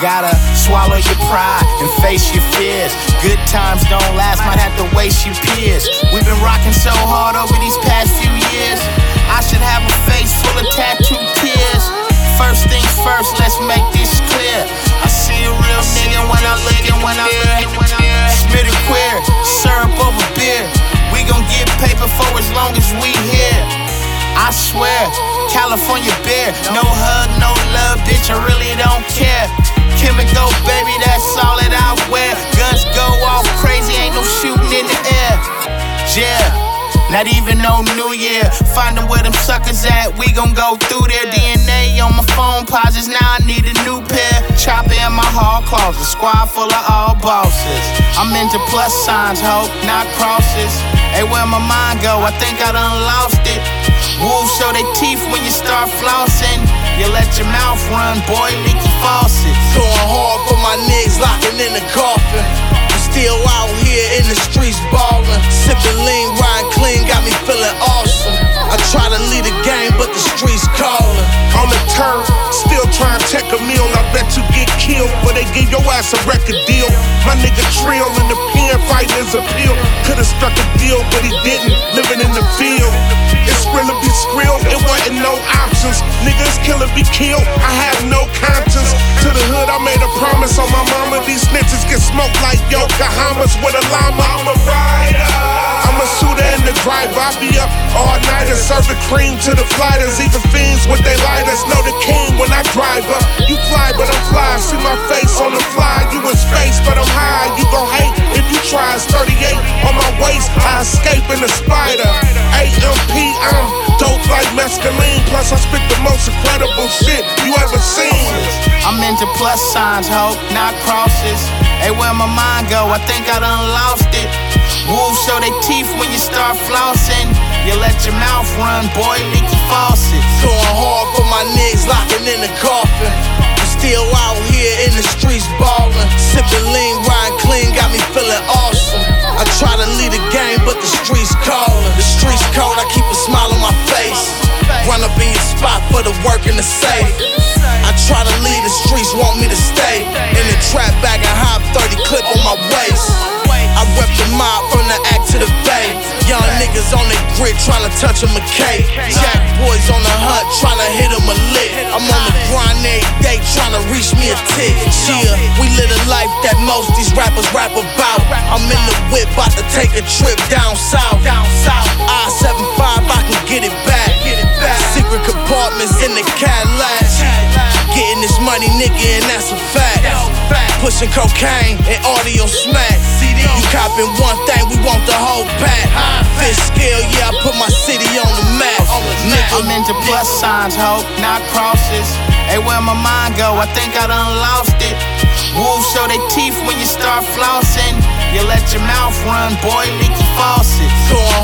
Gotta swallow your pride and face your fears. Good times don't last, might have to waste your peers. We've been rocking so hard over these past few years. I should have a face full of tattooed tears. First things first, let's make this clear. I see a real nigga when I look at Smith and Queer, syrup over beer. We gon' get paper for as long as we here. I swear, California beer. No hug, no love, bitch, I really don't care. Chemical, baby, that's all that I wear. Guns go off crazy, ain't no shooting in the air. Yeah, not even no New Year. Find them where them suckers at, we gon' go through their DNA on my phone pauses. Now I need a new pair. Chopper in my hall closet, squad full of all bosses. I'm into plus signs, hope, not crosses. Hey, where my mind go? I think I done lost it. Wolves show their teeth when you start flossing. You let your mouth run, boy, leaky faucet. Going hard for my niggas locking in the coffin. I'm still out here in the streets ballin'. Sippin' lean, riding clean, got me feeling awesome. I try to lead the game, but the streets callin'. On the turn, still trying to take a meal. I bet you get killed, but they give your ass a record deal. My nigga Trill in the pen fighting his appeal. Could've struck a deal, but he didn't, living in the field. It's real to be skrill, it wasn't no options. Niggas kill or be killed, I have no conscience. To the hood, I made a promise on my mama. These snitches get smoked like Yokohamas with a llama. I'm a rider, I'm a shooter in the driver. I be up all night and serving cream to the flighters. Even fiends with they lighters know the king when I drive up. You fly, but I'm fly. See my face on the fly. You in space, but I'm high. You gon' hate if you try. It's 38 on my waist. I escape in the spider. AMP, I'm dope like mescaline. Plus I spit the most incredible shit you ever seen. I'm into plus signs, hope, not crosses. Hey, where my mind go? I think I done lost it. Wolves show their teeth when you start flossing. You let your mouth run, boy, leaky faucet. Going hard for my niggas locking in the coffin. I'm still out here in the streets ballin'. Sippin' lean, riding clean, got me feeling awesome. I try to lead the game, but the streets callin'. The streets cold, I keep a smile on my face. Run up in your spot for the work in the safe. I try to lead, the streets want me to stay. In the trap bag and hop 30 clip on my waist. I rep the mob from the act to the bay. Young niggas on their grid tryna touch a McKay. Jack boys on the hunt tryna hit him a lick. I'm on the grind every day tryna reach me a tick. Yeah, we live a life that most these rappers rap about. I'm in the whip, bout to take a trip down south. I-75, I can get it back. Secret compartments in the Cadillac. Getting this money, nigga, and that's a fact. Pushing cocaine and audio smack. You copping one thing, we want the whole pack. Fish scale, yeah, I put my city on the map. I'm into plus signs, hope, not crosses. Hey, where my mind go? I think I done lost it. Wolves show their teeth when you start flossing. You let your mouth run, boy, leaky faucet. Going